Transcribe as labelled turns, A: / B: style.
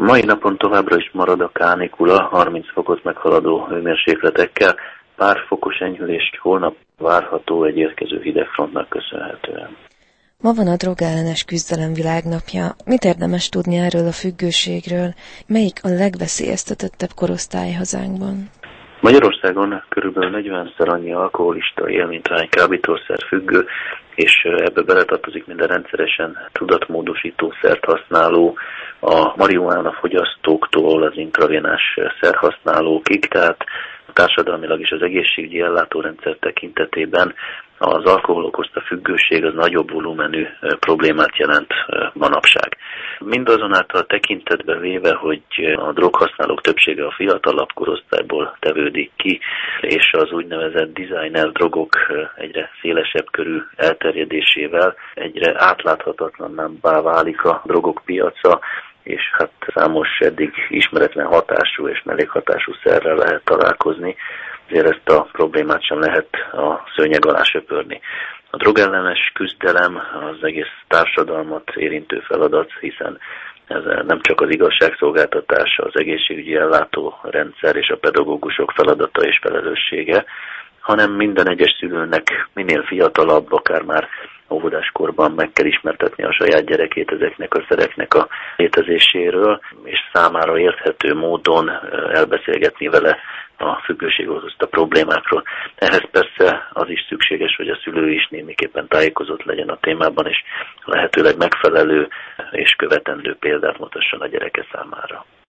A: Mai napon továbbra is marad a kánikula, 30 fokot meghaladó hőmérsékletekkel. Pár fokos enyhülést holnap várható egy érkező hidegfrontnak köszönhetően.
B: Ma van a drogellenes küzdelem világnapja. Mit érdemes tudni erről a függőségről? Melyik a legveszélyeztetettebb korosztály hazánkban?
A: Magyarországon körülbelül 40-szer annyi alkoholista él, mint hány kábítószer függő, és ebbe beletartozik minden rendszeresen tudatmódosítószert használó, a marihuána fogyasztóktól az intravénás szerhasználókig, tehát társadalmilag is az egészségügyi ellátórendszer tekintetében az alkohol okozta függőség az nagyobb volumenű problémát jelent manapság. Mindazonáltal tekintetbe véve, hogy a droghasználók többsége a fiatalabb korosztályból tevődik ki, és az úgynevezett designer drogok egyre szélesebb körű elterjedésével egyre átláthatatlanná válik a drogok piaca, és hát számos eddig ismeretlen hatású és mellékhatású szerrel lehet találkozni, ezért ezt a problémát sem lehet a szőnyeg alá söpörni. A drogellenes küzdelem az egész társadalmat érintő feladat, hiszen ez nem csak az igazságszolgáltatása, az egészségügyi ellátórendszer és a pedagógusok feladata és felelőssége, hanem minden egyes szülőnek minél fiatalabb, akár már óvodáskorban meg kell ismertetni a saját gyerekét ezeknek a szereknek a létezéséről, és számára érthető módon elbeszélgetni vele a függőség okozta problémákról. Ehhez persze az is szükséges, hogy a szülő is némiképpen tájékozott legyen a témában, és lehetőleg megfelelő és követendő példát mutasson a gyereke számára.